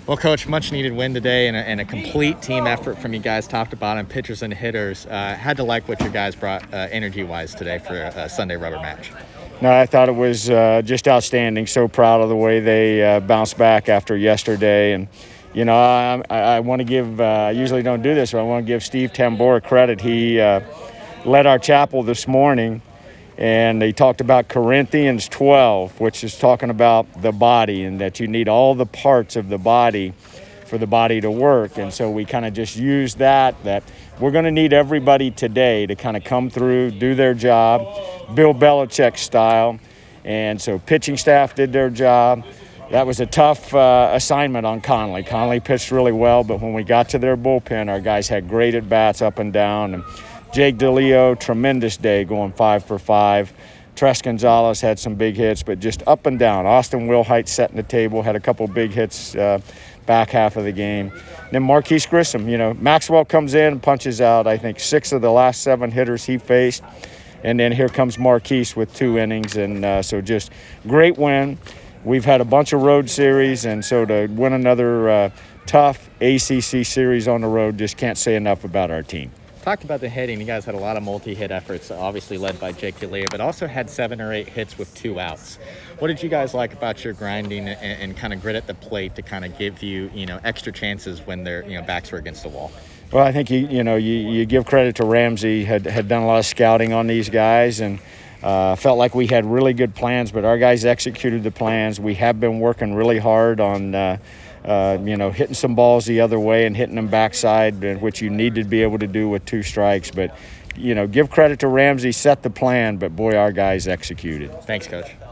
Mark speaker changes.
Speaker 1: Well, Coach, much needed win today and a complete team effort from you guys, top to bottom, pitchers and hitters. Had to like what you guys brought energy-wise today for a Sunday rubber match.
Speaker 2: No, I thought it was just outstanding. So proud of the way they bounced back after yesterday. And, you know, I want to give, I usually don't do this, but I want to give Steve Tambora credit. He led our chapel this morning, and he talked about Corinthians 12, which is talking about the body and that you need all the parts of the body for the body to work. And so we kind of just used that we're going to need everybody today to kind of come through, do their job, Bill Belichick style. And so pitching staff did their job. That was a tough assignment on Conley. Conley pitched really well, but when we got to their bullpen, our guys had great at-bats up and down. And Jake DeLeo, tremendous day, going 5 for 5. Tres Gonzalez had some big hits, but just up and down. Austin Wilhite setting the table, had a couple big hits back half of the game. Then Marquise Grissom, you know, Maxwell comes in and punches out, I think, 6 of the last 7 hitters he faced. And then here comes Marquise with 2 innings. And so just great win. We've had a bunch of road series, and so to win another tough ACC series on the road, just can't say enough about our team.
Speaker 1: Talked about the hitting. You guys had a lot of multi-hit efforts, obviously led by Jake DeLeo, but also had 7 or 8 hits with 2 outs. What did you guys like about your grinding and kind of grit at the plate to kind of give you, extra chances when their, backs were against the wall?
Speaker 2: Well, I think you give credit to Ramsey. Had done a lot of scouting on these guys and felt like we had really good plans, but our guys executed the plans. We have been working really hard on hitting some balls the other way and hitting them backside, which you need to be able to do with 2 strikes. But, give credit to Ramsey, set the plan, but boy, our guys executed.
Speaker 1: Thanks, Coach.